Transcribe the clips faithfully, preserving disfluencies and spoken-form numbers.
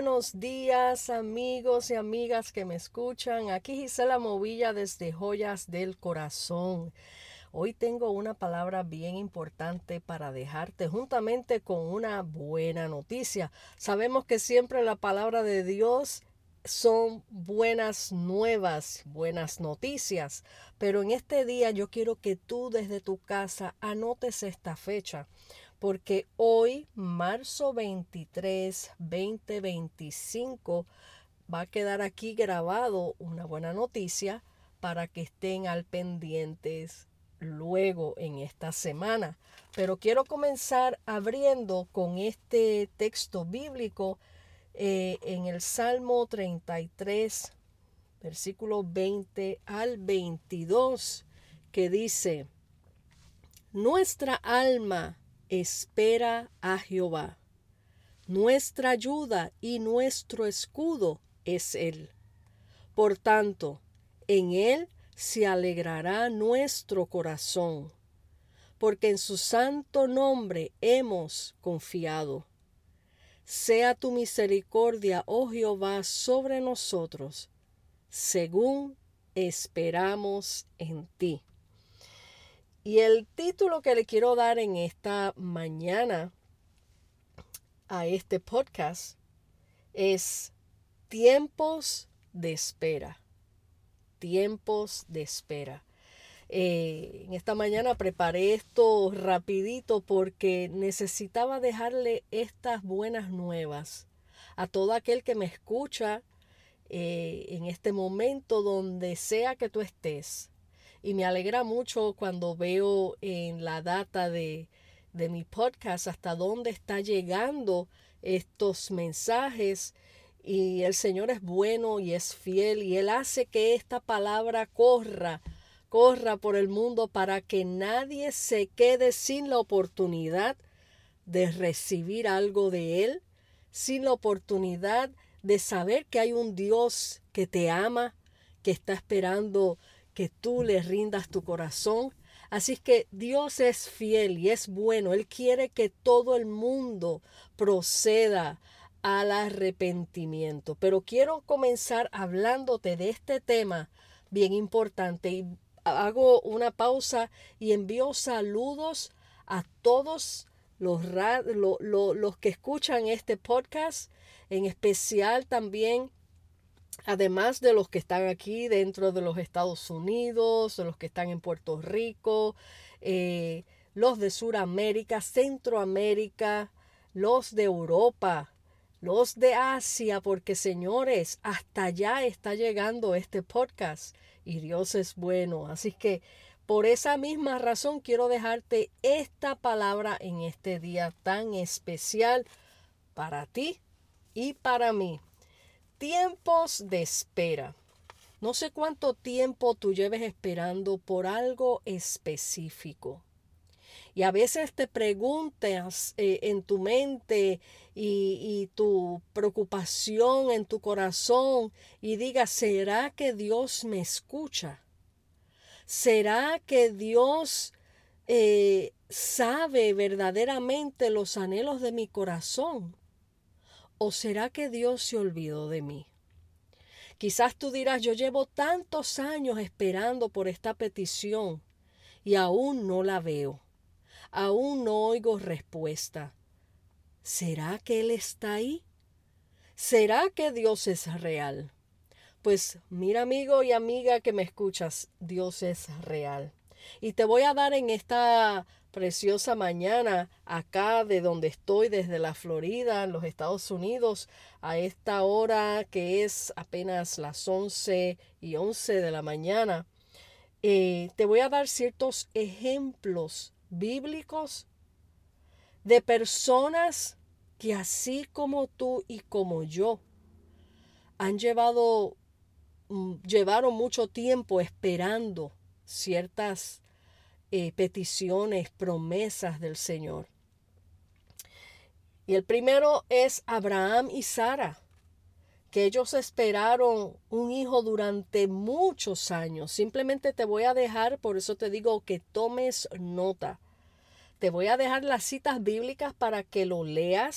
buenos días, amigos y amigas que me escuchan. Aquí Gisela Movilla desde Joyas del Corazón. Hoy tengo una palabra bien importante para dejarte juntamente con una buena noticia. Sabemos que siempre la palabra de Dios son buenas nuevas, buenas noticias, pero en este día yo quiero que tú desde tu casa anotes esta fecha, porque hoy, marzo veintitrés, veinte veinticinco, va a quedar aquí grabado una buena noticia para que estén al pendientes luego en esta semana. Pero quiero comenzar abriendo con este texto bíblico eh, en el Salmo treinta y tres, versículo veinte al veintidós, que dice: Nuestra alma espera a Jehová. Nuestra ayuda y nuestro escudo es Él. Por tanto, en Él se alegrará nuestro corazón, porque en su santo nombre hemos confiado. Sea tu misericordia, oh Jehová, sobre nosotros, según esperamos en ti. Y el título que le quiero dar en esta mañana a este podcast es Tiempos de espera. Tiempos de espera. Eh, en esta mañana preparé esto rapidito porque necesitaba dejarle estas buenas nuevas a todo aquel que me escucha eh, en este momento, donde sea que tú estés. Y me alegra mucho cuando veo en la data de, de mi podcast hasta dónde está llegando estos mensajes. Y el Señor es bueno y es fiel, y Él hace que esta palabra corra, corra por el mundo para que nadie se quede sin la oportunidad de recibir algo de Él, sin la oportunidad de saber que hay un Dios que te ama, que está esperando que tú le rindas tu corazón. Así que Dios es fiel y es bueno. Él quiere que todo el mundo proceda al arrepentimiento. Pero quiero comenzar hablándote de este tema bien importante, y hago una pausa y envío saludos a todos los, lo, lo, los que escuchan este podcast, en especial también, además de los que están aquí dentro de los Estados Unidos, de los que están en Puerto Rico, eh, los de Sudamérica, Centroamérica, los de Europa, los de Asia, porque señores, hasta allá está llegando este podcast y Dios es bueno. Así que por esa misma razón quiero dejarte esta palabra en este día tan especial para ti y para mí. Tiempos de espera. No sé cuánto tiempo tú lleves esperando por algo específico. Y a veces te preguntas eh, en tu mente y, y tu preocupación en tu corazón, y digas: ¿será que Dios me escucha? ¿Será que Dios eh, sabe verdaderamente los anhelos de mi corazón? ¿O será que Dios se olvidó de mí? Quizás tú dirás: yo llevo tantos años esperando por esta petición y aún no la veo. Aún no oigo respuesta. ¿Será que Él está ahí? ¿Será que Dios es real? Pues mira, amigo y amiga que me escuchas, Dios es real. Y te voy a dar en esta preciosa mañana, acá de donde estoy, desde la Florida, en los Estados Unidos, a esta hora que es apenas las once y once de la mañana, eh, te voy a dar ciertos ejemplos bíblicos de personas que, así como tú y como yo, han llevado, llevaron mucho tiempo esperando ciertas eh, peticiones, promesas del Señor. Y el primero es Abraham y Sara, que ellos esperaron un hijo durante muchos años. Simplemente te voy a dejar, por eso te digo que tomes nota. Te voy a dejar las citas bíblicas para que lo leas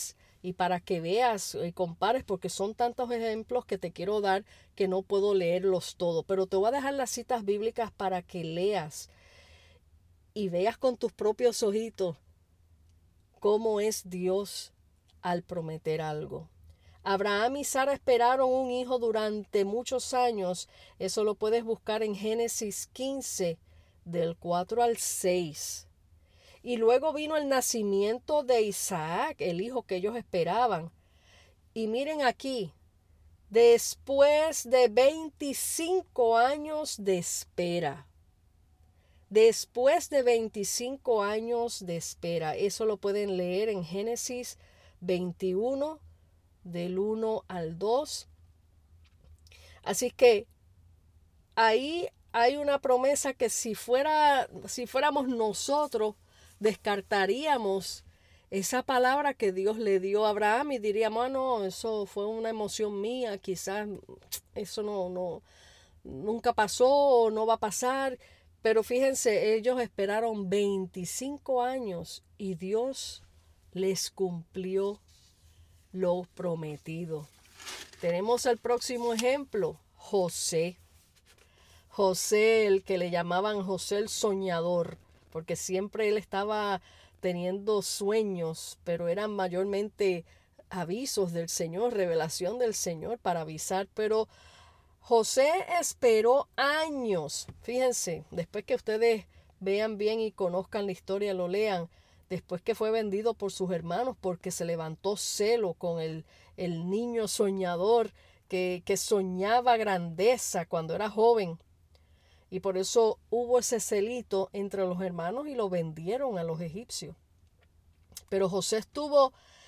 y para que veas y compares, porque son tantos ejemplos que te quiero dar que no puedo leerlos todos, pero te voy a dejar las citas bíblicas para que leas y veas con tus propios ojitos cómo es Dios al prometer algo. Abraham y Sara esperaron un hijo durante muchos años. Eso lo puedes buscar en Génesis quince, del cuatro al seis. Y luego vino el nacimiento de Isaac, el hijo que ellos esperaban. Y miren aquí, después de veinticinco años de espera. Después de veinticinco años de espera. Eso lo pueden leer en Génesis veintiuno, del uno al dos. Así que ahí hay una promesa que si fuera, si fuéramos nosotros, descartaríamos esa palabra que Dios le dio a Abraham y diríamos, ah, no, eso fue una emoción mía, quizás eso no, no, nunca pasó o no va a pasar. Pero fíjense, ellos esperaron veinticinco años y Dios les cumplió lo prometido. Tenemos el próximo ejemplo, José. José, el que le llamaban José el soñador, porque siempre él estaba teniendo sueños, pero eran mayormente avisos del Señor, revelación del Señor para avisar. Pero José esperó años. Fíjense, después que ustedes vean bien y conozcan la historia, lo lean, después que fue vendido por sus hermanos porque se levantó celo con el, el niño soñador que, que soñaba grandeza cuando era joven. Y por eso hubo ese celito entre los hermanos y lo vendieron a los egipcios. Pero José estuvo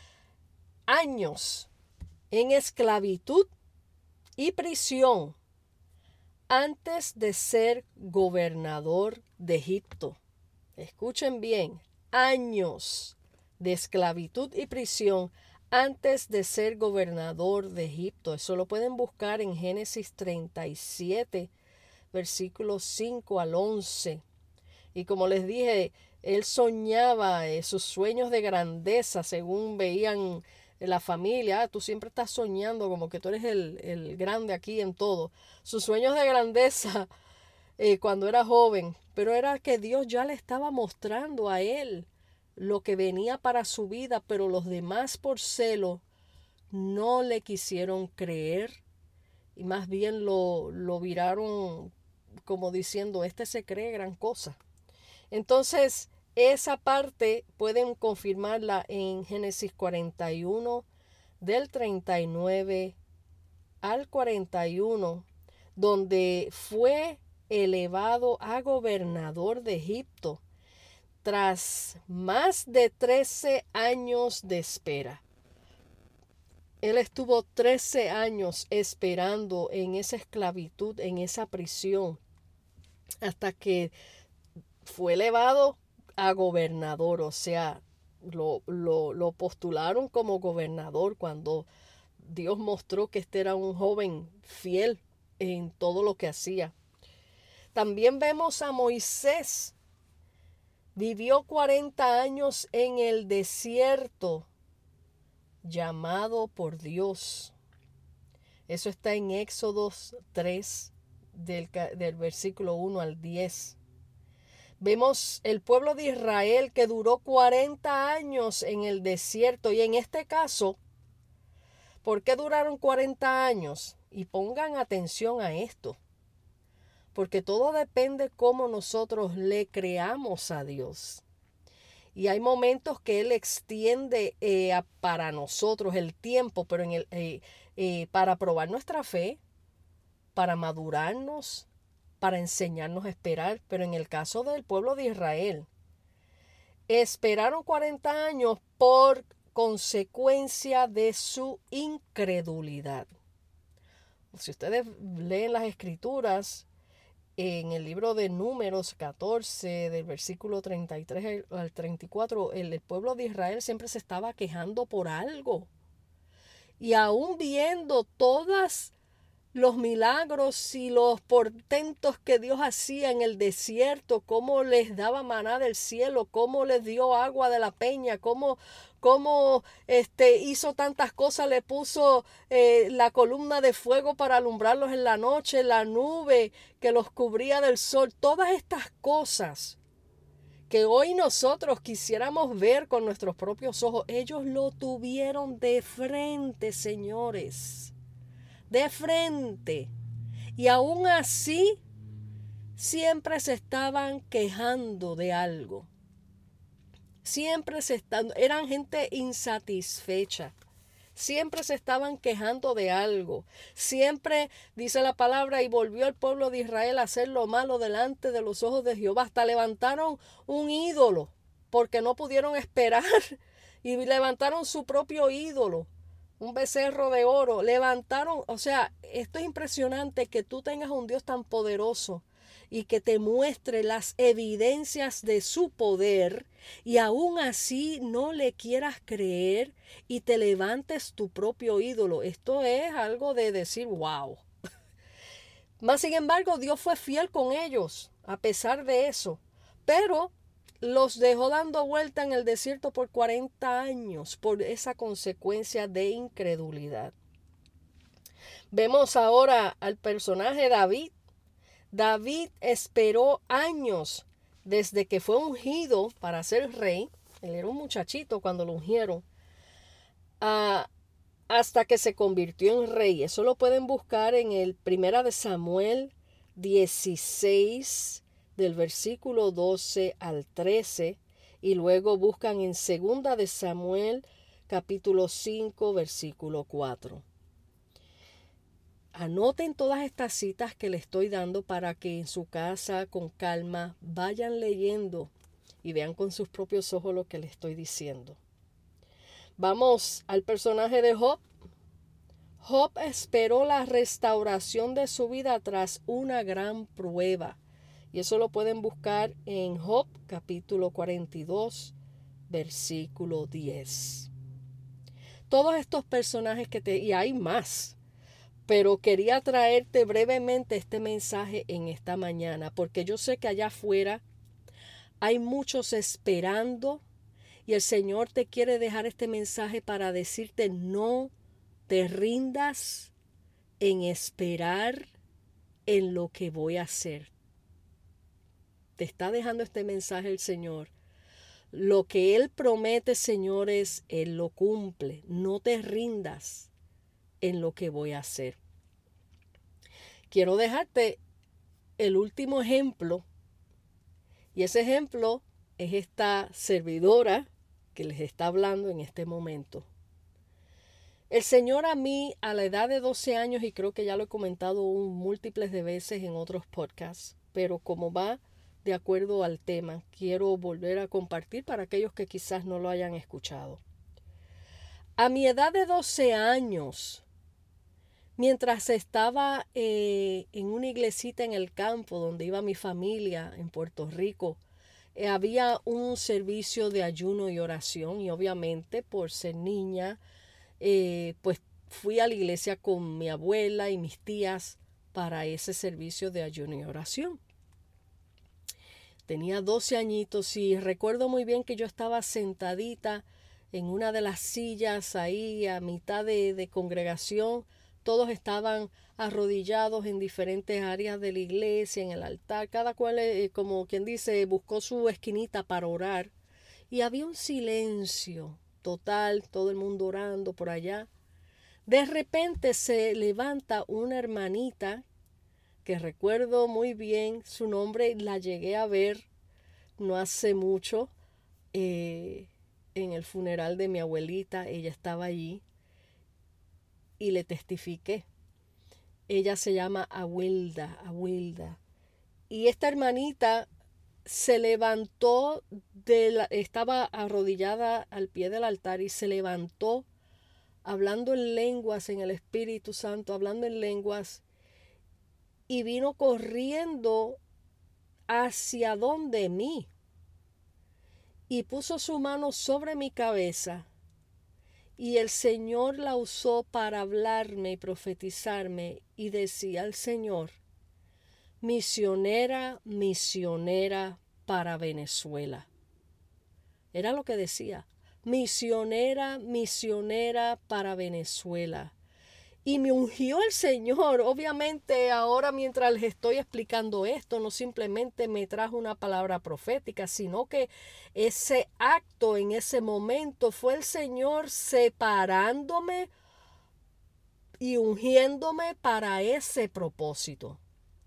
años en esclavitud y prisión antes de ser gobernador de Egipto. Escuchen bien, años de esclavitud y prisión antes de ser gobernador de Egipto. Eso lo pueden buscar en Génesis treinta y siete, versículos cinco al once. Y como les dije, él soñaba eh, sus sueños de grandeza según veían la familia. Ah, tú siempre estás soñando como que tú eres el, el grande aquí en todo. Sus sueños de grandeza eh, cuando era joven, pero era que Dios ya le estaba mostrando a él lo que venía para su vida, pero los demás por celo no le quisieron creer y más bien lo, lo viraron como diciendo, este se cree gran cosa. Entonces, esa parte pueden confirmarla en Génesis cuarenta y uno, del treinta y nueve al cuarenta y uno, donde fue elevado a gobernador de Egipto tras más de trece años de espera. Él estuvo trece años esperando en esa esclavitud, en esa prisión, hasta que fue elevado a gobernador, o sea, lo, lo, lo postularon como gobernador cuando Dios mostró que este era un joven fiel en todo lo que hacía. También vemos a Moisés. Vivió cuarenta años en el desierto, llamado por Dios. Eso está en Éxodo tres, del, del versículo uno al diez. Vemos el pueblo de Israel que duró cuarenta años en el desierto. Y en este caso, ¿por qué duraron cuarenta años? Y pongan atención a esto. Porque todo depende cómo nosotros le creamos a Dios. Y hay momentos que Él extiende eh, a, para nosotros el tiempo, pero en el, eh, eh, para probar nuestra fe, para madurarnos, para enseñarnos a esperar. Pero en el caso del pueblo de Israel, esperaron cuarenta años por consecuencia de su incredulidad. Si ustedes leen las escrituras, en el libro de Números catorce, del versículo treinta y tres al treinta y cuatro, el, el pueblo de Israel siempre se estaba quejando por algo. Y aún viendo todas los milagros y los portentos que Dios hacía en el desierto, cómo les daba maná del cielo, cómo les dio agua de la peña, cómo, cómo este, hizo tantas cosas, le puso eh, la columna de fuego para alumbrarlos en la noche, la nube que los cubría del sol, todas estas cosas que hoy nosotros quisiéramos ver con nuestros propios ojos, ellos lo tuvieron de frente, señores. De frente. Y aún así, siempre se estaban quejando de algo. Siempre se están, eran gente insatisfecha. Siempre se estaban quejando de algo. Siempre, dice la palabra, y volvió el pueblo de Israel a hacer lo malo delante de los ojos de Jehová. Hasta levantaron un ídolo, porque no pudieron esperar. Y levantaron su propio ídolo. Un becerro de oro, levantaron, o sea, esto es impresionante que tú tengas un Dios tan poderoso y que te muestre las evidencias de su poder y aún así no le quieras creer y te levantes tu propio ídolo. Esto es algo de decir, wow. Más sin embargo, Dios fue fiel con ellos, a pesar de eso. Pero los dejó dando vuelta en el desierto por cuarenta años por esa consecuencia de incredulidad. Vemos ahora al personaje David. David esperó años desde que fue ungido para ser rey. Él era un muchachito cuando lo ungieron. Uh, hasta que se convirtió en rey. Eso lo pueden buscar en el Primera de Samuel dieciséis, del versículo doce al trece, y luego buscan en Segunda de Samuel capítulo cinco, versículo cuatro. Anoten todas estas citas que le estoy dando para que en su casa con calma vayan leyendo y vean con sus propios ojos lo que le estoy diciendo. Vamos al personaje de Job. Job esperó la restauración de su vida tras una gran prueba. Y eso lo pueden buscar en Job capítulo cuarenta y dos, versículo diez. Todos estos personajes que te... y hay más. Pero quería traerte brevemente este mensaje en esta mañana. Porque yo sé que allá afuera hay muchos esperando. Y el Señor te quiere dejar este mensaje para decirte: no te rindas en esperar en lo que voy a hacer. Te está dejando este mensaje el Señor. Lo que Él promete, señores, Él lo cumple. No te rindas en lo que voy a hacer. Quiero dejarte el último ejemplo. Y ese ejemplo es esta servidora que les está hablando en este momento. El Señor a mí, a la edad de doce años, y creo que ya lo he comentado múltiples de veces en otros podcasts, pero como va de acuerdo al tema, quiero volver a compartir para aquellos que quizás no lo hayan escuchado. A mi edad de doce años, mientras estaba eh, en una iglesita en el campo donde iba mi familia en Puerto Rico, eh, había un servicio de ayuno y oración, y obviamente por ser niña, eh, pues fui a la iglesia con mi abuela y mis tías para ese servicio de ayuno y oración. Tenía doce añitos y recuerdo muy bien que yo estaba sentadita en una de las sillas ahí a mitad de, de congregación. Todos estaban arrodillados en diferentes áreas de la iglesia, en el altar. Cada cual, eh, como quien dice, buscó su esquinita para orar. Y había un silencio total, todo el mundo orando por allá. De repente se levanta una hermanita que recuerdo muy bien su nombre, la llegué a ver no hace mucho eh, en el funeral de mi abuelita. Ella estaba allí y le testifiqué. Ella se llama Abuelda, Abuelda. Y esta hermanita se levantó, de la, estaba arrodillada al pie del altar y se levantó hablando en lenguas, en el Espíritu Santo, hablando en lenguas, y vino corriendo hacia donde mí y puso su mano sobre mi cabeza Y el Señor la usó para hablarme y profetizarme. Y decía el Señor, misionera, misionera para Venezuela. Era lo que decía, misionera, misionera para Venezuela. Y me ungió el Señor. Obviamente ahora mientras les estoy explicando esto, no simplemente me trajo una palabra profética, sino que ese acto en ese momento fue el Señor separándome y ungiéndome para ese propósito.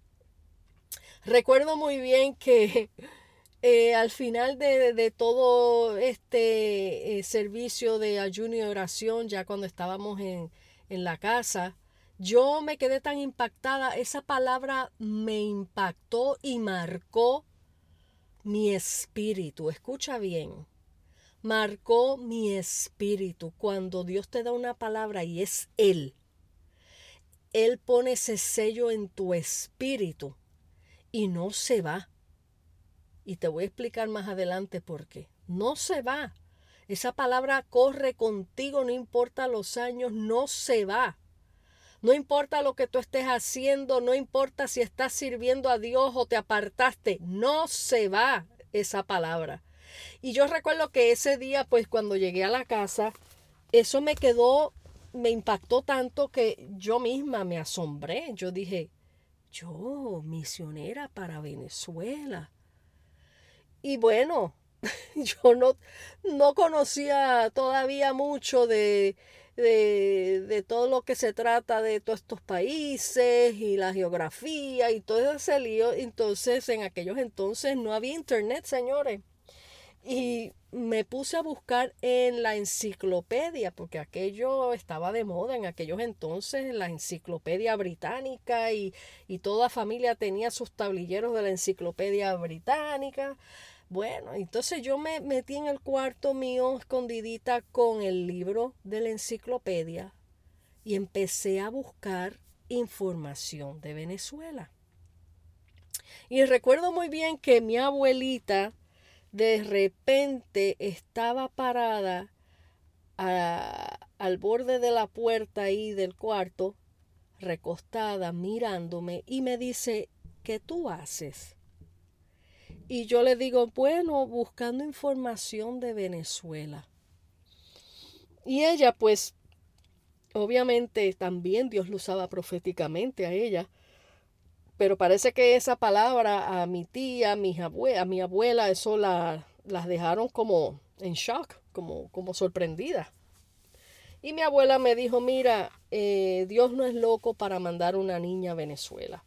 Recuerdo muy bien que eh, al final de, de todo este eh, servicio de ayuno y oración, ya cuando estábamos en, en la casa, yo me quedé tan impactada. Esa palabra me impactó y marcó mi espíritu. Escucha bien. Marcó mi espíritu. Cuando Dios te da una palabra y es Él, Él pone ese sello en tu espíritu y no se va. Y te voy a explicar más adelante por qué. No se va. Esa palabra corre contigo, no importa los años, no se va. No importa lo que tú estés haciendo, no importa si estás sirviendo a Dios o te apartaste, no se va esa palabra. Y yo recuerdo que ese día, pues cuando llegué a la casa, eso me quedó, me impactó tanto que yo misma me asombré. Yo dije, yo, misionera para Venezuela. Y bueno, yo no, no conocía todavía mucho de, de, de todo lo que se trata de todos estos países y la geografía y todo ese lío. Entonces, en aquellos entonces no había internet, señores. Y me puse a buscar en la enciclopedia, porque aquello estaba de moda en aquellos entonces, la enciclopedia británica, y, y toda familia tenía sus tablilleros de la enciclopedia británica. Bueno, entonces yo me metí en el cuarto mío escondidita con el libro de la enciclopedia y empecé a buscar información de Venezuela. Y recuerdo muy bien que mi abuelita de repente estaba parada a, al borde de la puerta ahí del cuarto, recostada, mirándome, y me dice, ¿qué tú haces? Y yo le digo, bueno, buscando información de Venezuela. Y ella, pues, obviamente también Dios lo usaba proféticamente a ella, pero parece que esa palabra a mi tía, a mi abuela, a mi abuela, eso la, las dejaron como en shock, como, como sorprendida. Y mi abuela me dijo, mira, eh, Dios no es loco para mandar una niña a Venezuela.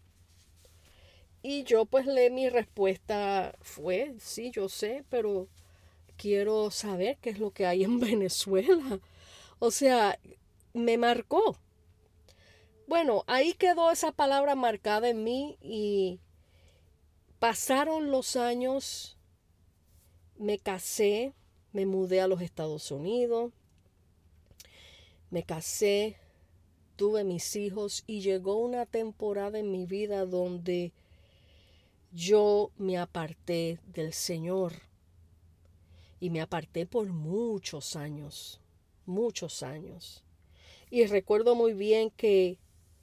Y yo pues le mi respuesta fue, sí, yo sé, pero quiero saber qué es lo que hay en Venezuela. O sea, me marcó. Bueno, ahí quedó esa palabra marcada en mí y pasaron los años, me casé, me mudé a los Estados Unidos, me casé, tuve mis hijos y llegó una temporada en mi vida donde yo me aparté del Señor y me aparté por muchos años, muchos años. Y recuerdo muy bien que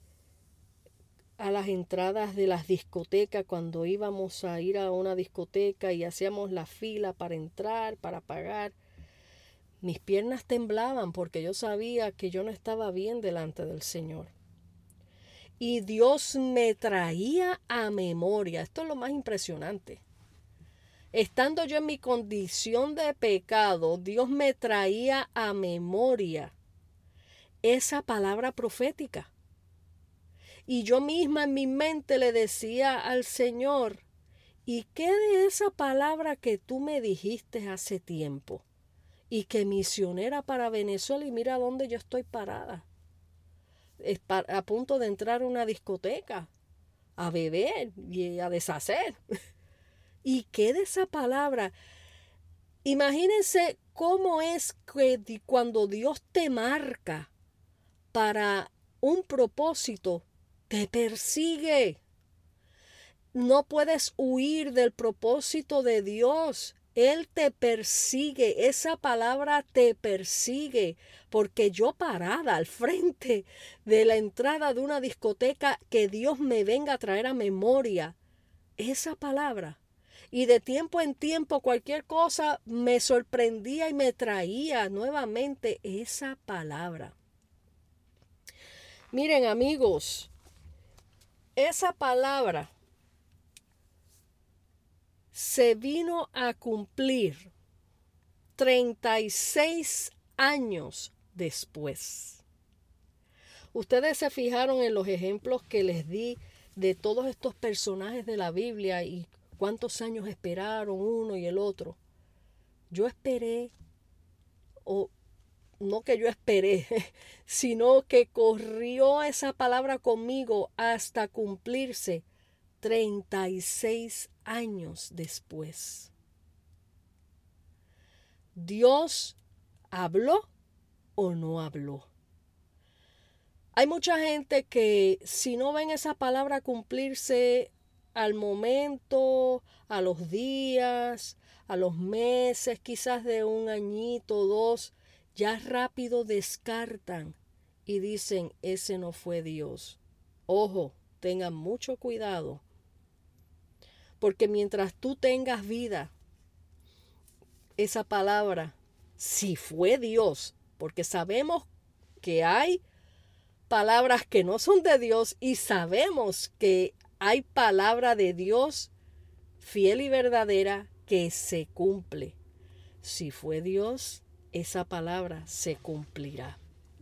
a las entradas de las discotecas, cuando íbamos a ir a una discoteca y hacíamos la fila para entrar, para pagar, mis piernas temblaban porque yo sabía que yo no estaba bien delante del Señor. Y Dios me traía a memoria, esto es lo más impresionante. Estando yo en mi condición de pecado, Dios me traía a memoria esa palabra profética. Y yo misma en mi mente le decía al Señor, ¿y qué de esa palabra que tú me dijiste hace tiempo? Y que misionera para Venezuela, y mira dónde yo estoy parada. Es a punto de entrar a una discoteca, a beber y a deshacer. ¿Y qué de esa palabra? Imagínense cómo es que cuando Dios te marca para un propósito, te persigue. No puedes huir del propósito de Dios. Él te persigue, esa palabra te persigue, porque yo parada al frente de la entrada de una discoteca, que Dios me venga a traer a memoria esa palabra. Y de tiempo en tiempo cualquier cosa me sorprendía y me traía nuevamente esa palabra. Miren, amigos, esa palabra se vino a cumplir treinta y seis años después. Ustedes se fijaron en los ejemplos que les di de todos estos personajes de la Biblia y cuántos años esperaron uno y el otro. Yo esperé, o no que yo esperé, sino que corrió esa palabra conmigo hasta cumplirse treinta y seis años después. ¿Dios habló o no habló? Hay mucha gente que si no ven esa palabra cumplirse al momento, a los días, a los meses, quizás de un añito o dos, ya rápido descartan y dicen, ese no fue Dios. Ojo, tengan mucho cuidado, porque mientras tú tengas vida, esa palabra, si fue Dios, porque sabemos que hay palabras que no son de Dios y sabemos que hay palabra de Dios fiel y verdadera que se cumple. Si fue Dios, esa palabra se cumplirá.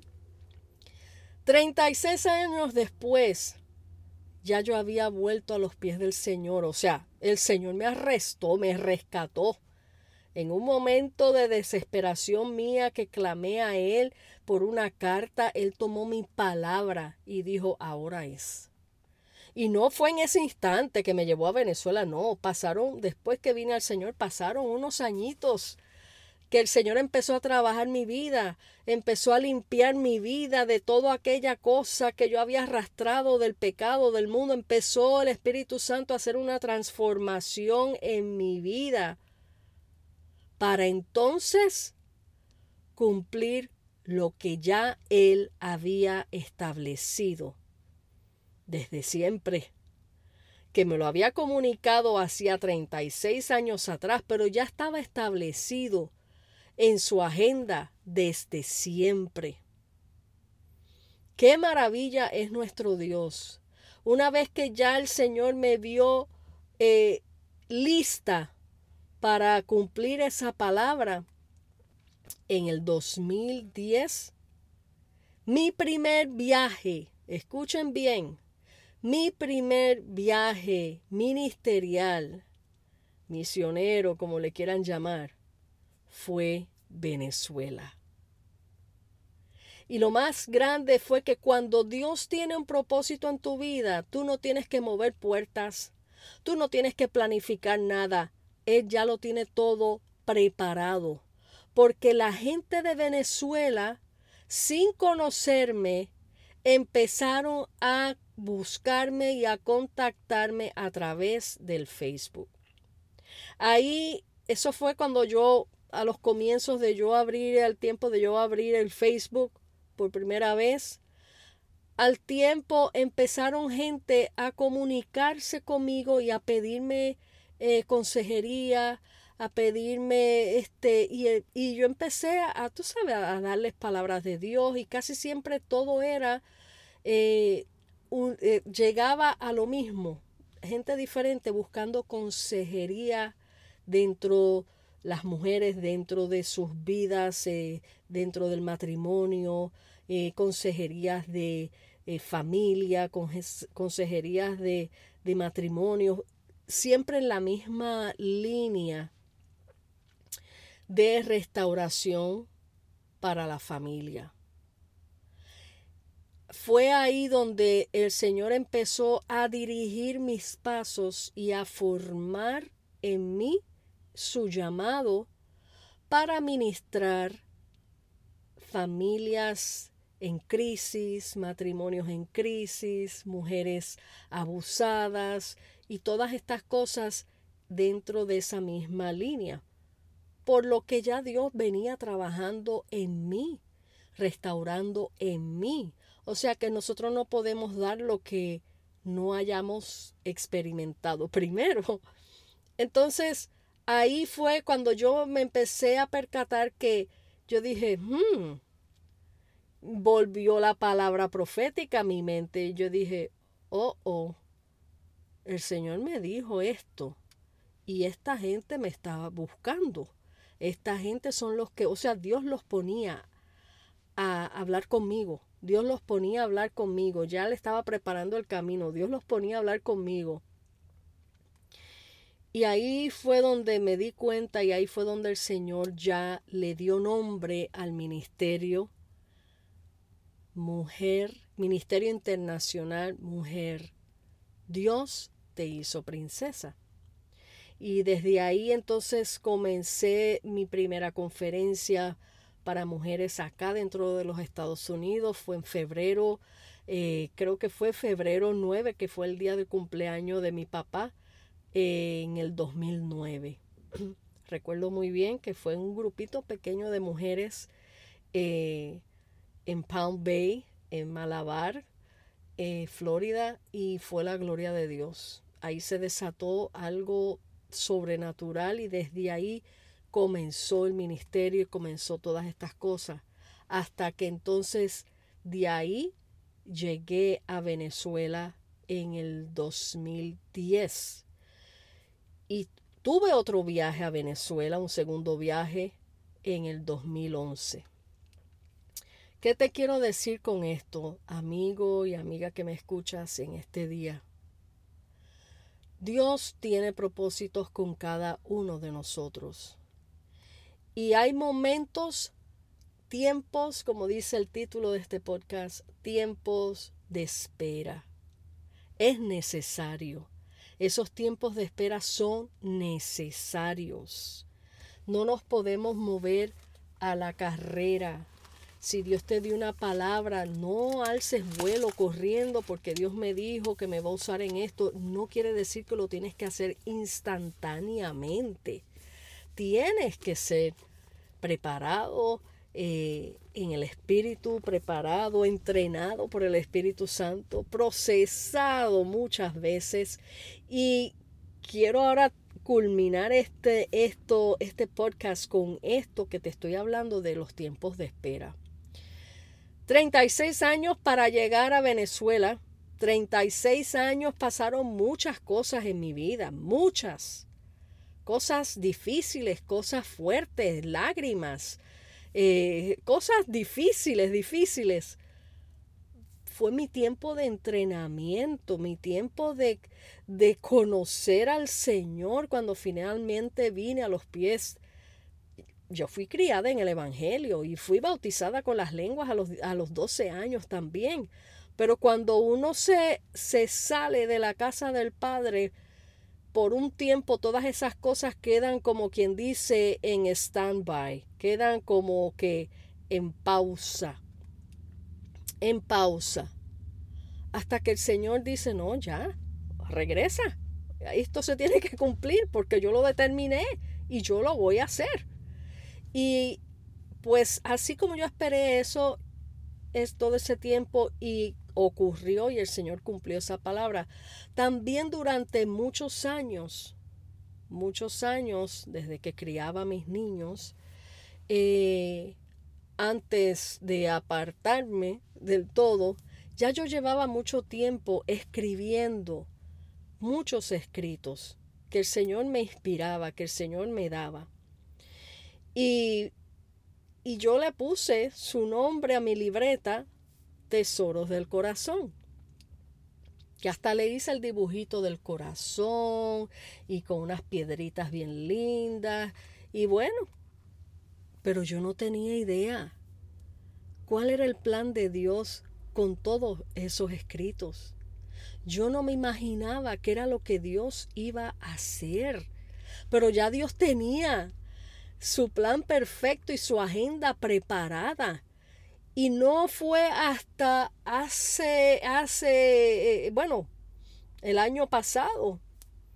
treinta y seis años después, ya yo había vuelto a los pies del Señor. O sea, el Señor me arrestó, me rescató. En un momento de desesperación mía que clamé a Él por una carta, Él tomó mi palabra y dijo, ahora es. Y no fue en ese instante que me llevó a Venezuela, no. Pasaron, después que vine al Señor, pasaron unos añitos que el Señor empezó a trabajar mi vida, empezó a limpiar mi vida de toda aquella cosa que yo había arrastrado del pecado del mundo. Empezó el Espíritu Santo a hacer una transformación en mi vida, para entonces cumplir lo que ya Él había establecido desde siempre, que me lo había comunicado hacía treinta y seis años atrás, pero ya estaba establecido en su agenda desde siempre. ¡Qué maravilla es nuestro Dios! Una vez que ya el Señor me vio eh, lista para cumplir esa palabra, en el dos mil diez, mi primer viaje, escuchen bien, mi primer viaje ministerial, misionero, como le quieran llamar, fue Venezuela. Y lo más grande fue que cuando Dios tiene un propósito en tu vida, tú no tienes que mover puertas, tú no tienes que planificar nada. Él ya lo tiene todo preparado. Porque la gente de Venezuela, sin conocerme, empezaron a buscarme y a contactarme a través del Facebook. Ahí, eso fue cuando yo, a los comienzos de yo abrir, al tiempo de yo abrir el Facebook por primera vez, al tiempo empezaron gente a comunicarse conmigo y a pedirme eh, consejería, a pedirme, este, y, y yo empecé a, tú sabes, a darles palabras de Dios, y casi siempre todo era, eh, un, eh, llegaba a lo mismo, gente diferente buscando consejería dentro, las mujeres dentro de sus vidas, eh, dentro del matrimonio, eh, consejerías de eh, familia, consejerías de, de matrimonio, siempre en la misma línea de restauración para la familia. Fue ahí donde el Señor empezó a dirigir mis pasos y a formar en mí su llamado para ministrar familias en crisis, matrimonios en crisis, mujeres abusadas y todas estas cosas dentro de esa misma línea. por lo que ya Dios venía trabajando en mí, restaurando en mí. O sea que nosotros no podemos dar lo que no hayamos experimentado primero. Entonces, ahí fue cuando yo me empecé a percatar que yo dije, hmm, volvió la palabra profética a mi mente. Y yo dije, oh, oh, el Señor me dijo esto. Y esta gente me estaba buscando. Esta gente son los que, o sea, Dios los ponía a hablar conmigo. Dios los ponía a hablar conmigo. Ya le estaba preparando el camino. Dios los ponía a hablar conmigo. Y ahí fue donde me di cuenta y ahí fue donde el Señor ya le dio nombre al ministerio Mujer, Ministerio Internacional Mujer. Dios te hizo princesa. Y desde ahí entonces comencé mi primera conferencia para mujeres acá dentro de los Estados Unidos. Fue en febrero, eh, creo que fue febrero nueve, que fue el día del cumpleaños de mi papá, eh, en el dos mil nueve. Recuerdo muy bien que fue un grupito pequeño de mujeres eh, en Palm Bay, en Malabar, eh, Florida, y fue la gloria de Dios. Ahí se desató algo sobrenatural y desde ahí comenzó el ministerio y comenzó todas estas cosas, hasta que entonces de ahí llegué a Venezuela en el dos mil diez y tuve otro viaje a Venezuela, un segundo viaje en el dos mil once. ¿Qué te quiero decir con esto, amigo y amiga que me escuchas en este día? Dios tiene propósitos con cada uno de nosotros. Y hay momentos, tiempos, como dice el título de este podcast, tiempos de espera. Es necesario. Esos tiempos de espera son necesarios. No nos podemos mover a la carrera. Si Dios te dio una palabra, no alces vuelo corriendo porque Dios me dijo que me va a usar en esto. No quiere decir que lo tienes que hacer instantáneamente. Tienes que ser preparado eh, en el Espíritu, preparado, entrenado por el Espíritu Santo, procesado muchas veces. Y quiero ahora culminar este, esto, este podcast con esto que te estoy hablando de los tiempos de espera. treinta y seis años para llegar a Venezuela. treinta y seis años pasaron muchas cosas en mi vida, muchas. Cosas difíciles, cosas fuertes, lágrimas, eh, cosas difíciles, difíciles. Fue mi tiempo de entrenamiento, mi tiempo de, de conocer al Señor cuando finalmente vine a los pies. Yo fui criada en el Evangelio y fui bautizada con las lenguas a los, a los doce años también. Pero cuando uno se, se sale de la casa del Padre, por un tiempo todas esas cosas quedan como quien dice en stand-by, quedan como que en pausa, en pausa, hasta que el Señor dice, no, ya, regresa, esto se tiene que cumplir porque yo lo determiné y yo lo voy a hacer. Y pues así como yo esperé eso, es todo ese tiempo y ocurrió y el Señor cumplió esa palabra. También durante muchos años, muchos años, desde que criaba a mis niños, eh, antes de apartarme del todo, ya yo llevaba mucho tiempo escribiendo muchos escritos que el Señor me inspiraba, que el Señor me daba. Y, y yo le puse su nombre a mi libreta, Tesoros del Corazón. Que hasta le hice el dibujito del corazón y con unas piedritas bien lindas. Y bueno, pero yo no tenía idea cuál era el plan de Dios con todos esos escritos. Yo no me imaginaba qué era lo que Dios iba a hacer. Pero ya Dios tenía su plan perfecto y su agenda preparada. Y no fue hasta hace, hace, eh, bueno, el año pasado,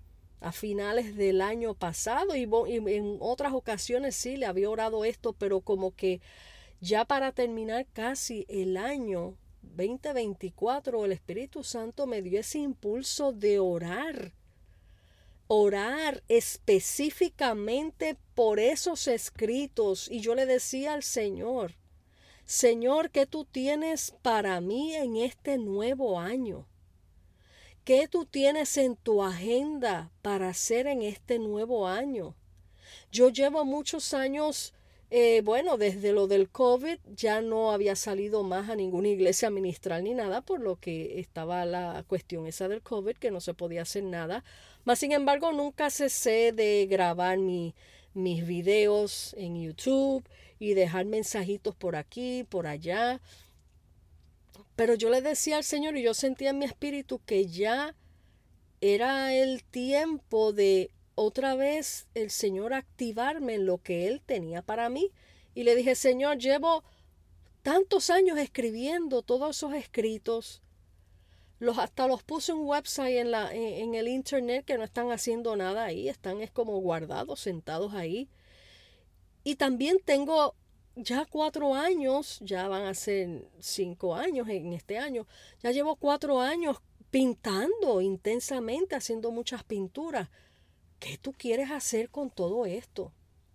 a finales del año pasado y, y en otras ocasiones sí le había orado esto, pero como que ya para terminar casi el año veinte veinticuatro, el Espíritu Santo me dio ese impulso de orar. Orar específicamente por esos escritos. Y yo le decía al Señor, Señor, ¿qué tú tienes para mí en este nuevo año? ¿Qué tú tienes en tu agenda para hacer en este nuevo año? Yo llevo muchos años, eh, bueno, desde lo del COVID ya no había salido más a ninguna iglesia a ministrar ni nada, por lo que estaba la cuestión esa del COVID, que no se podía hacer nada. Mas, sin embargo, nunca cesé de grabar mi, mis videos en YouTube y dejar mensajitos por aquí, por allá. Pero yo le decía al Señor y yo sentía en mi espíritu que ya era el tiempo de otra vez el Señor activarme en lo que Él tenía para mí. Y le dije, Señor, llevo tantos años escribiendo todos esos escritos. Los, hasta los puse en un website en, la, en, en el internet que no están haciendo nada ahí. Están es como guardados, sentados ahí. Y también tengo ya cuatro años, ya van a ser cinco años en este año. Ya llevo cuatro años pintando intensamente, haciendo muchas pinturas. ¿Qué tú quieres hacer con todo esto?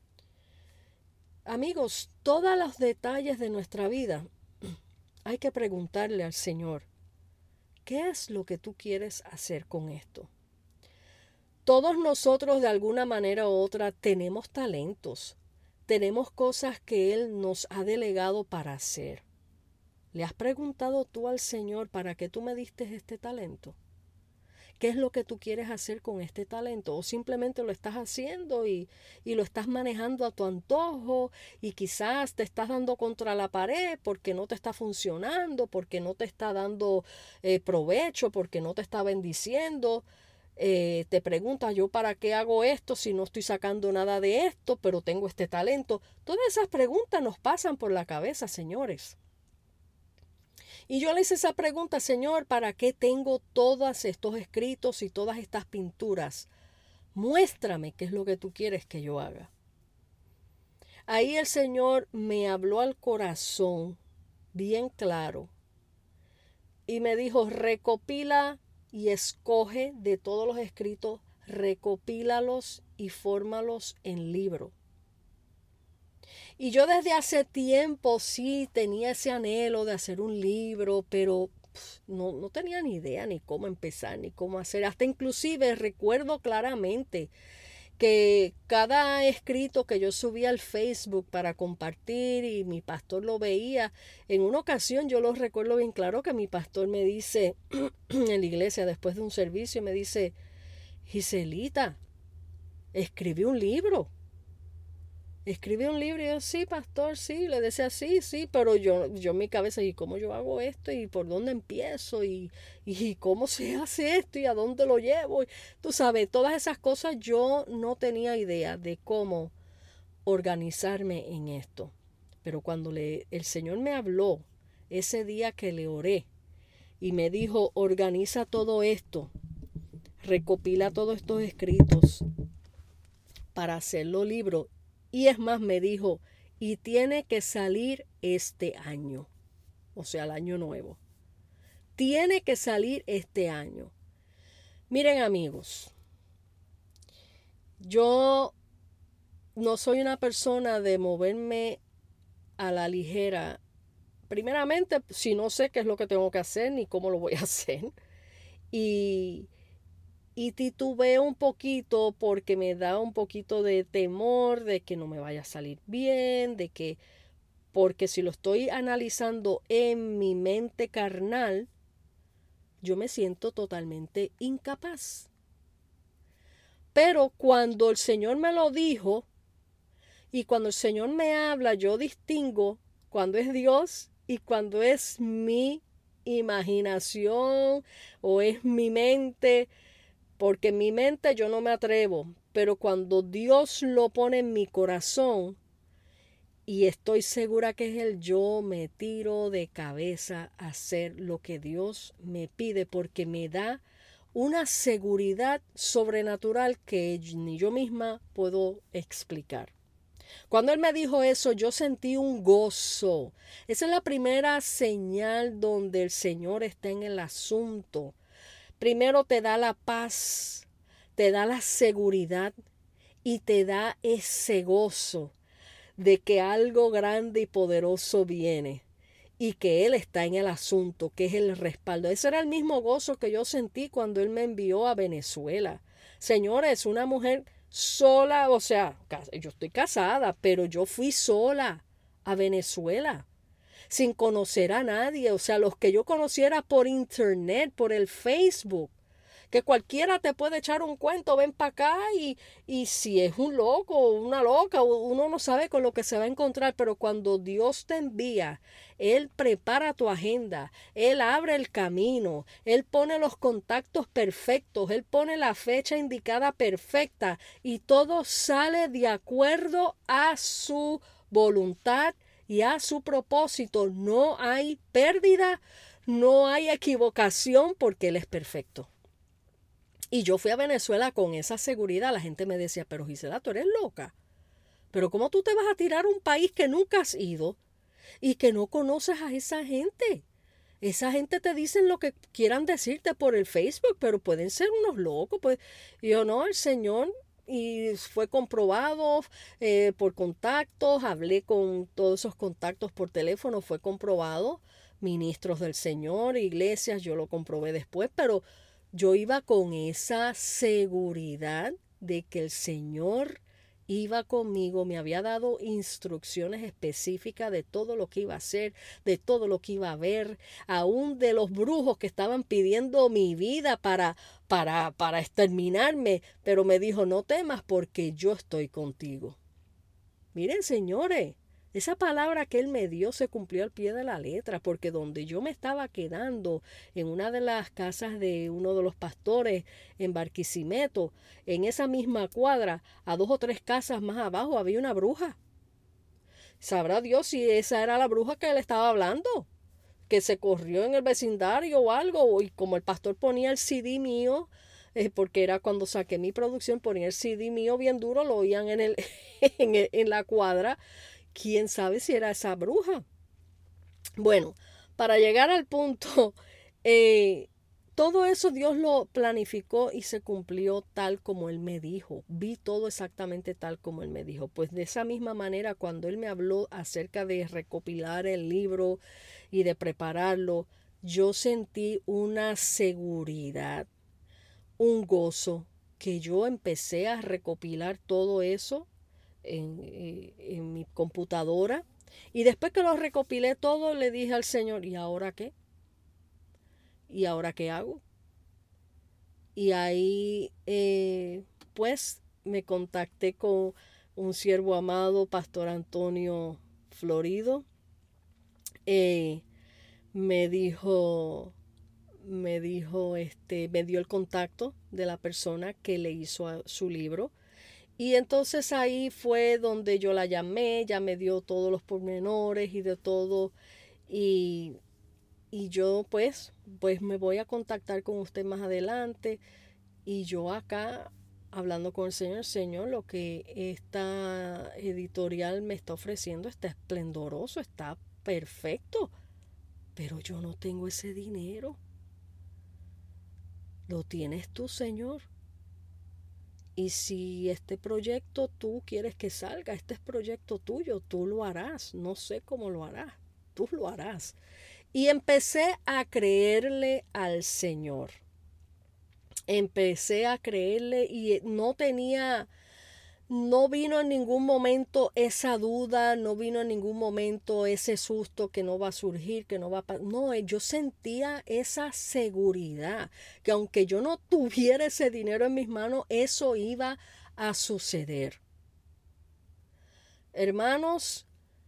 Amigos, todos los detalles de nuestra vida hay que preguntarle al Señor, ¿qué es lo que tú quieres hacer con esto? Todos nosotros de alguna manera u otra tenemos talentos, tenemos cosas que Él nos ha delegado para hacer. ¿Le has preguntado tú al Señor para qué tú me diste este talento? ¿Qué es lo que tú quieres hacer con este talento? O simplemente lo estás haciendo y, y lo estás manejando a tu antojo y quizás te estás dando contra la pared porque no te está funcionando, porque no te está dando eh, provecho, porque no te está bendiciendo. Eh, te preguntas, ¿yo para qué hago esto si no estoy sacando nada de esto, pero tengo este talento? Todas esas preguntas nos pasan por la cabeza, señores. Y yo le hice esa pregunta, Señor, ¿para qué tengo todos estos escritos y todas estas pinturas? Muéstrame qué es lo que tú quieres que yo haga. Ahí el Señor me habló al corazón bien claro y me dijo, recopila y escoge de todos los escritos, recopílalos y fórmalos en libro. Y yo desde hace tiempo sí tenía ese anhelo de hacer un libro, pero pff, no, no tenía ni idea ni cómo empezar, ni cómo hacer. Hasta inclusive recuerdo claramente que cada escrito que yo subía al Facebook para compartir y mi pastor lo veía, en una ocasión yo lo recuerdo bien claro que mi pastor me dice en la iglesia después de un servicio, me dice, Giselita, escribí un libro. Escribí un libro y yo, sí, pastor, sí, le decía, sí, sí, pero yo, yo en mi cabeza, ¿y cómo yo hago esto? ¿Y por dónde empiezo? ¿Y, y cómo se hace esto? ¿Y a dónde lo llevo? Y, tú sabes, todas esas cosas yo no tenía idea de cómo organizarme en esto. Pero cuando le, el Señor me habló ese día que le oré y me dijo, organiza todo esto, recopila todos estos escritos para hacerlo libro. Y es más, me dijo, y tiene que salir este año, o sea, el año nuevo. Tiene que salir este año. Miren, amigos, yo no soy una persona de moverme a la ligera. Primeramente, si no sé qué es lo que tengo que hacer ni cómo lo voy a hacer. Y Y titubeo un poquito porque me da un poquito de temor de que no me vaya a salir bien, de que, porque si lo estoy analizando en mi mente carnal, yo me siento totalmente incapaz. Pero cuando el Señor me lo dijo y cuando el Señor me habla, yo distingo cuando es Dios y cuando es mi imaginación o es mi mente. Porque en mi mente yo no me atrevo, pero cuando Dios lo pone en mi corazón y estoy segura que es Él, yo me tiro de cabeza a hacer lo que Dios me pide porque me da una seguridad sobrenatural que ni yo misma puedo explicar. Cuando él me dijo eso, yo sentí un gozo. Esa es la primera señal donde el Señor está en el asunto. Primero te da la paz, te da la seguridad y te da ese gozo de que algo grande y poderoso viene y que Él está en el asunto, que es el respaldo. Ese era el mismo gozo que yo sentí cuando Él me envió a Venezuela. Señores, una mujer sola, o sea, yo estoy casada, pero yo fui sola a Venezuela, sin conocer a nadie, o sea, los que yo conociera por internet, por el Facebook, que cualquiera te puede echar un cuento, ven para acá y, y si es un loco o una loca, uno no sabe con lo que se va a encontrar, pero cuando Dios te envía, Él prepara tu agenda, Él abre el camino, Él pone los contactos perfectos, Él pone la fecha indicada perfecta y todo sale de acuerdo a su voluntad y a su propósito. No hay pérdida, no hay equivocación porque Él es perfecto. Y yo fui a Venezuela con esa seguridad. La gente me decía, pero Gisela, tú eres loca. Pero ¿cómo tú te vas a tirar a un país que nunca has ido y que no conoces a esa gente? Esa gente te dicen lo que quieran decirte por el Facebook, pero pueden ser unos locos. Pues y yo no, el Señor, y fue comprobado eh, por contactos, hablé con todos esos contactos por teléfono, fue comprobado, ministros del Señor, iglesias, yo lo comprobé después, pero yo iba con esa seguridad de que el Señor iba conmigo, me había dado instrucciones específicas de todo lo que iba a hacer, de todo lo que iba a ver, aún de los brujos que estaban pidiendo mi vida para, para, para exterminarme, pero me dijo, no temas porque yo estoy contigo. Miren, señores, esa palabra que él me dio se cumplió al pie de la letra, porque donde yo me estaba quedando, en una de las casas de uno de los pastores en Barquisimeto, en esa misma cuadra, a dos o tres casas más abajo, había una bruja. Sabrá Dios si esa era la bruja que él estaba hablando, que se corrió en el vecindario o algo, y como el pastor ponía el C D mío, eh, porque era cuando saqué mi producción, ponía el C D mío bien duro, lo oían en, el, en, el, en la cuadra. ¿Quién sabe si era esa bruja? Bueno, para llegar al punto, eh, todo eso Dios lo planificó y se cumplió tal como Él me dijo. Vi todo exactamente tal como Él me dijo. Pues de esa misma manera, cuando Él me habló acerca de recopilar el libro y de prepararlo, yo sentí una seguridad, un gozo, que yo empecé a recopilar todo eso en, en mi computadora. Y después que lo recopilé todo, le dije al Señor, ¿y ahora qué? ¿Y ahora qué hago? Y ahí, eh, pues, me contacté con un siervo amado, Pastor Antonio Florido. Eh, me dijo, me dijo, este, me dio el contacto de la persona que le hizo su libro. Y entonces ahí fue donde yo la llamé, ya me dio todos los pormenores y de todo. Y, y yo pues, pues me voy a contactar con usted más adelante. Y yo acá hablando con el Señor, Señor, lo que esta editorial me está ofreciendo está esplendoroso, está perfecto. Pero yo no tengo ese dinero. Lo tienes tú, Señor. Y si este proyecto tú quieres que salga, este es proyecto tuyo, tú lo harás. No sé cómo lo harás, tú lo harás. Y empecé a creerle al Señor. Empecé a creerle y no tenía, no vino en ningún momento esa duda, no vino en ningún momento ese susto que no va a surgir, que no va a pasar. No, yo sentía esa seguridad, que aunque yo no tuviera ese dinero en mis manos, eso iba a suceder. Hermanos,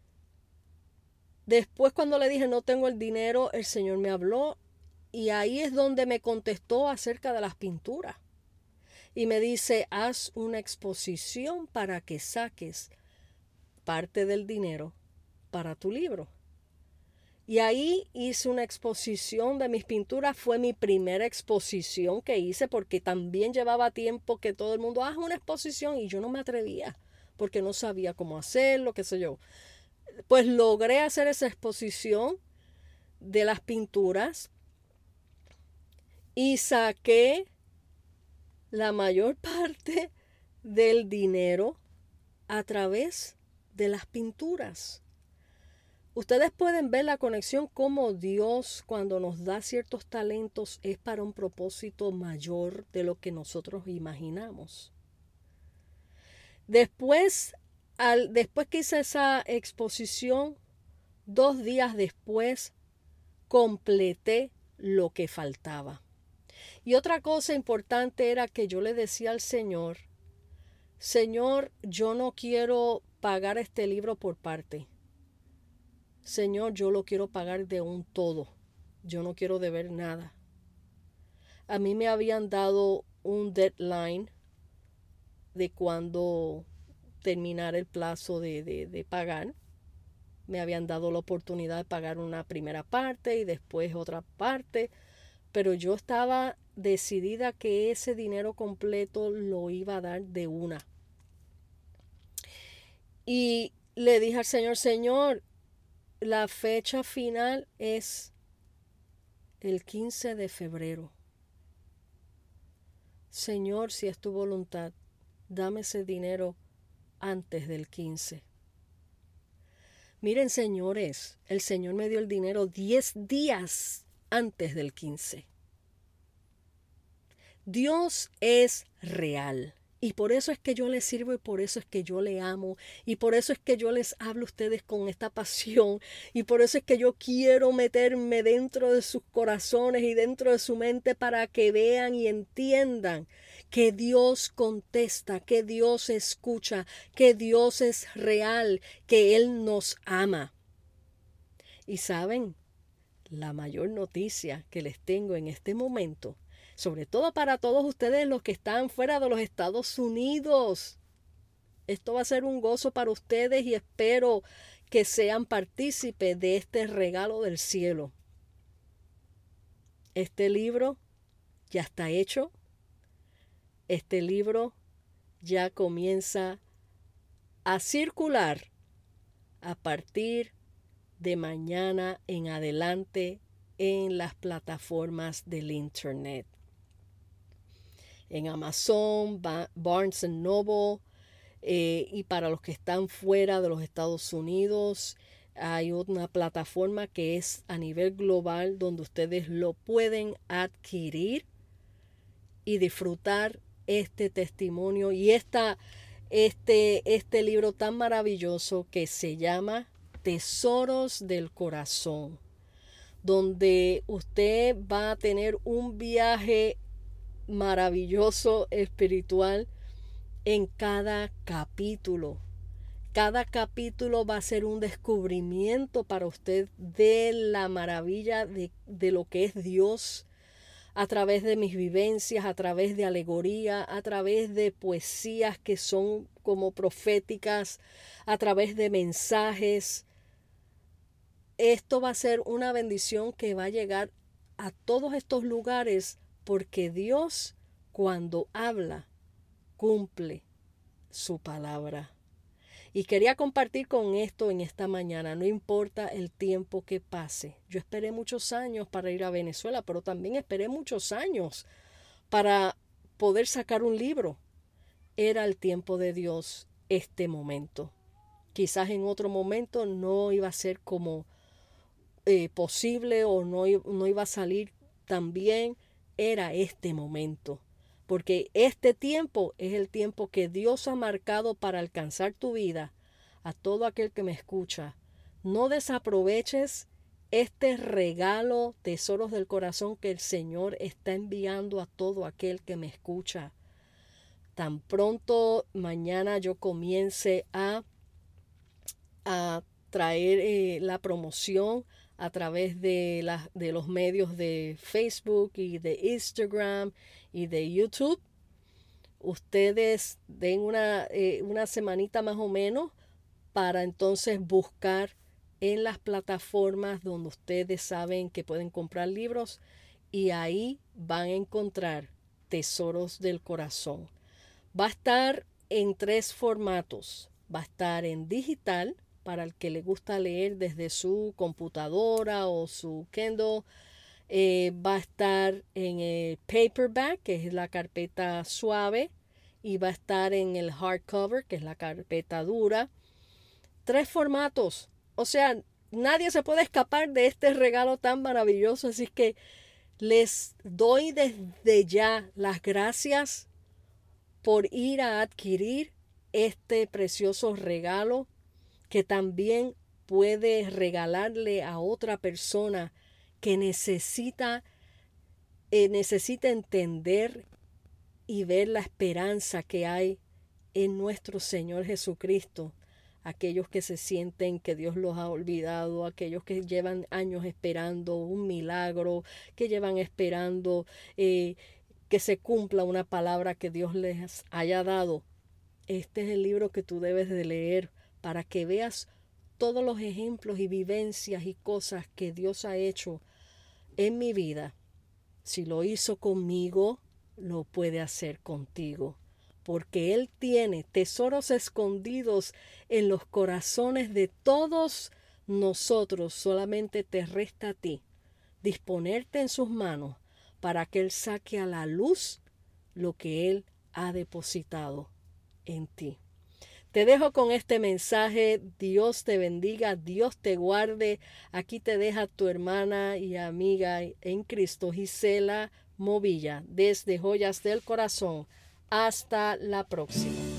después cuando le dije no tengo el dinero, el Señor me habló y ahí es donde me contestó acerca de las pinturas. Y me dice, haz una exposición para que saques parte del dinero para tu libro. Y ahí hice una exposición de mis pinturas. Fue mi primera exposición que hice porque también llevaba tiempo que todo el mundo haga una exposición y yo no me atrevía porque no sabía cómo hacerlo, qué sé yo. Pues logré hacer esa exposición de las pinturas y saqué la mayor parte del dinero a través de las pinturas. Ustedes pueden ver la conexión como Dios, cuando nos da ciertos talentos, es para un propósito mayor de lo que nosotros imaginamos. Después, al, después que hice esa exposición, dos días después, completé lo que faltaba. Y otra cosa importante era que yo le decía al Señor, Señor, yo no quiero pagar este libro por parte. Señor, yo lo quiero pagar de un todo. Yo no quiero deber nada. A mí me habían dado un deadline de cuando terminar el plazo de, de, de pagar. Me habían dado la oportunidad de pagar una primera parte y después otra parte. Pero yo estaba decidida que ese dinero completo lo iba a dar de una. Y le dije al Señor, Señor, la fecha final es el quince de febrero. Señor, si es tu voluntad, dame ese dinero antes del quince. Miren, señores, el Señor me dio el dinero diez días antes del quince. Dios es real. Y por eso es que yo les sirvo y por eso es que yo le amo y por eso es que yo les hablo a ustedes con esta pasión y por eso es que yo quiero meterme dentro de sus corazones y dentro de su mente para que vean y entiendan que Dios contesta, que Dios escucha, que Dios es real, que Él nos ama. Y saben, la mayor noticia que les tengo en este momento, sobre todo para todos ustedes los que están fuera de los Estados Unidos. Esto va a ser un gozo para ustedes y espero que sean partícipes de este regalo del cielo. Este libro ya está hecho. Este libro ya comienza a circular a partir de mañana en adelante en las plataformas del Internet. En Amazon, Barnes and Noble, eh, y para los que están fuera de los Estados Unidos, hay una plataforma que es a nivel global donde ustedes lo pueden adquirir y disfrutar este testimonio y esta, este, este libro tan maravilloso que se llama Tesoros del Corazón, donde usted va a tener un viaje maravilloso espiritual en cada capítulo. Cada capítulo va a ser un descubrimiento para usted de la maravilla de, de lo que es Dios, a través de mis vivencias, a través de alegoría, a través de poesías que son como proféticas, a través de mensajes. Esto va a ser una bendición que va a llegar a todos estos lugares porque Dios, cuando habla, cumple su palabra. Y quería compartir con esto en esta mañana, no importa el tiempo que pase. Yo esperé muchos años para ir a Venezuela, pero también esperé muchos años para poder sacar un libro. Era el tiempo de Dios este momento. Quizás en otro momento no iba a ser como eh, posible o no, no iba a salir tan bien. Era este momento. Porque este tiempo es el tiempo que Dios ha marcado para alcanzar tu vida. A todo aquel que me escucha, no desaproveches este regalo, tesoros del corazón que el Señor está enviando a todo aquel que me escucha. Tan pronto mañana yo comience a, a traer eh, la promoción a través de, la, de los medios de Facebook y de Instagram y de YouTube. Ustedes den una, eh, una semanita más o menos para entonces buscar en las plataformas donde ustedes saben que pueden comprar libros y ahí van a encontrar Tesoros del Corazón. Va a estar en tres formatos. Va a estar en digital para el que le gusta leer desde su computadora o su Kindle. Eh, va a estar en el paperback, que es la carpeta suave, y va a estar en el hardcover, que es la carpeta dura. Tres formatos. O sea, nadie se puede escapar de este regalo tan maravilloso. Así que les doy desde ya las gracias por ir a adquirir este precioso regalo que también puede regalarle a otra persona que necesita, eh, necesita entender y ver la esperanza que hay en nuestro Señor Jesucristo. Aquellos que se sienten que Dios los ha olvidado, aquellos que llevan años esperando un milagro, que llevan esperando eh, que se cumpla una palabra que Dios les haya dado. Este es el libro que tú debes de leer para que veas todos los ejemplos y vivencias y cosas que Dios ha hecho en mi vida. Si lo hizo conmigo, lo puede hacer contigo. Porque Él tiene tesoros escondidos en los corazones de todos nosotros. Solamente te resta a ti disponerte en sus manos para que Él saque a la luz lo que Él ha depositado en ti. Te dejo con este mensaje. Dios te bendiga, Dios te guarde. Aquí te deja tu hermana y amiga en Cristo, Gisela Movilla, desde Joyas del Corazón. Hasta la próxima.